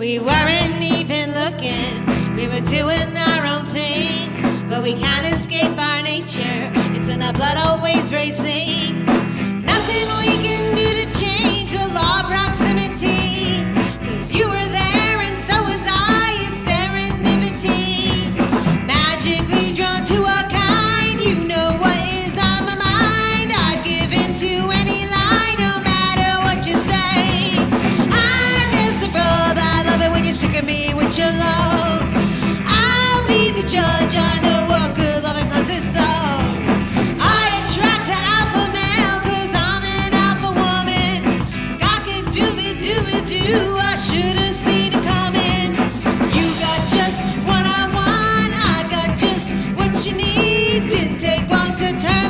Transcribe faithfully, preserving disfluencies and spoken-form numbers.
We weren't even looking, we were doing our own thing. But we can't escape our nature, it's in our blood always racing. Nothing we can do to change the law of proximity. Cause you were there and so was I, it's serendipity. Magically drawn to a kind, you know what is on my mind. I'd give in to any lie, no matter what you say. I'm miserable, I love it when you're sick of me with your love. I'll be the judge, I know what good loving consists of. I attract the alpha male cause I'm an alpha woman. Cock-a-doobie-doobie-doo, I should've seen it coming. You got just what I want, I got just what you need. Didn't take long to turn